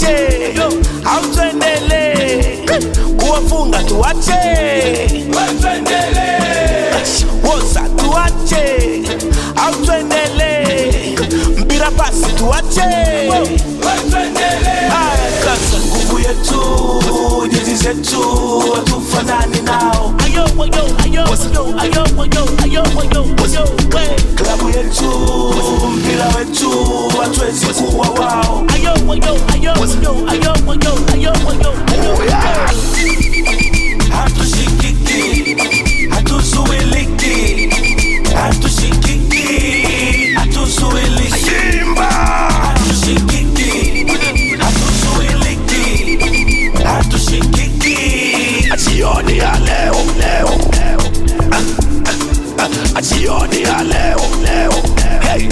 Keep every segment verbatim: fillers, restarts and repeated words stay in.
tuache, au tuendelee kuwafunga tuache, tuendelee woza tuache, au tuendelee mpira pasi tuache, tuendelee. Haya sasa nguvu yetu, jezi zetu hatufanani nao. Ayo ayo ayo ayo ayo ayo ayo ayo klabu yetu, mpira wetu hatuwezi kuwa wao. Ayo ayo ayo ayo ayo ayo ayo hatushikiki, hatuzuiliki, hatushikiki, hatuzuiliki. Simba hatushikiki, hatuzuiliki, hatushikiki. Jioni ya leo leo jioni ya leo leo, hey,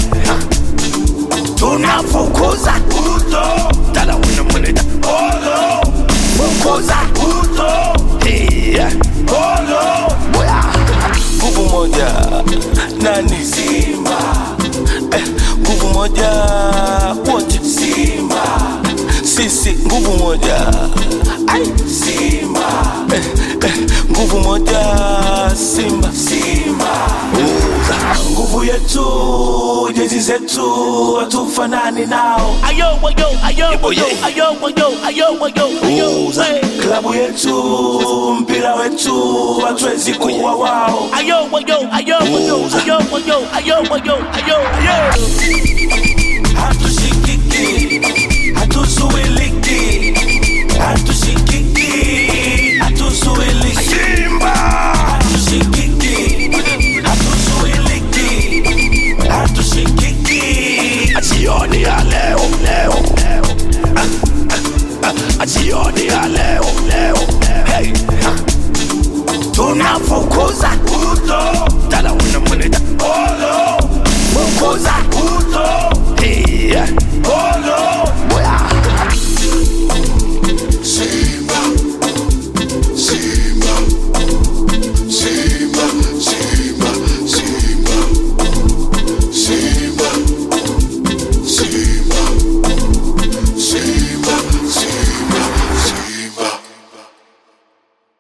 tunafukuza kuto tala una mwenenda olo, fukuza kuto hey olo boya. Nguvu moja nani Simba, eh, nguvu moja wote Simba, sisi nguvu moja ai Simba, eh, eh, nguvu moja Simba Simba. Nguvu yetu, jezi zetu hatufanani nao. Ayo ayo ayo ayo ayo ayo ayo ayo klabu yetu, mpira wetu hatuwezi kuwa wao. Ayo ayo ayo ayo ayo ayo ayo ayo